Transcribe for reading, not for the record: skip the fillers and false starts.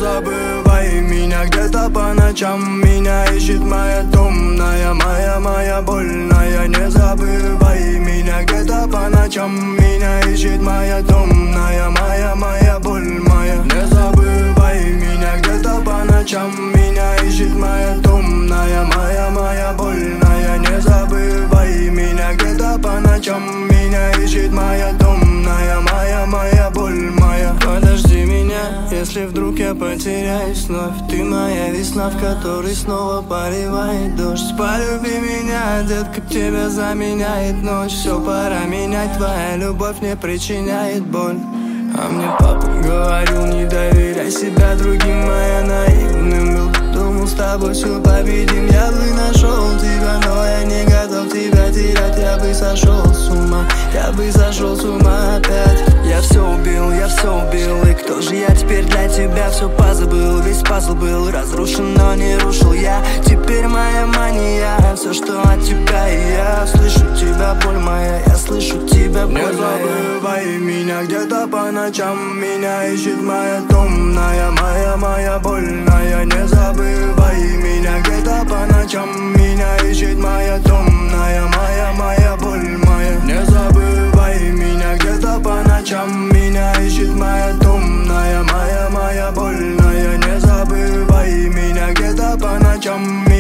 забывай меня где-то по ночам. Меня ищет моя томная, моя больная. Не забывай меня где-то по ночам. Меня ищет моя томная, моя боль моя. Не забывай меня где-то по ночам. Меня ищет моя томная, моя больная. Не забывай меня где-то по ночам. Меня ищет моя томная, моя боль моя. Подожди меня, если вдруг я потеряюсь вновь. Ты моя весна, в которой снова поливает дождь. Полюби меня, детка, тебя заменяет ночь. Все пора менять, твоя любовь не причиняет боль. А мне папа говорил, не доверяй себя другим, моя наивным был. Думал, с тобой все победим. Я бы нашел тебя, но я не готов тебя терять. Я бы сошел с ума, я бы сошел с ума опять. Я все убил, и кто же я теперь для тебя? Все позабыл, весь пазл был разрушен, но не рушил я. Теперь моя мания, все, что от тебя, и я слышу тебя, боль моя, я слышу тебя, боль моя. Не забывай меня где-то по ночам. Меня ищет моя томная, моя больная. Не забывай меня где-то по ночам. Меня ищет моя томная, моя боль моя. Не забывай меня где-то по ночам. Меня ищет моя томная, моя больная. Не забывай меня где-то по ночам.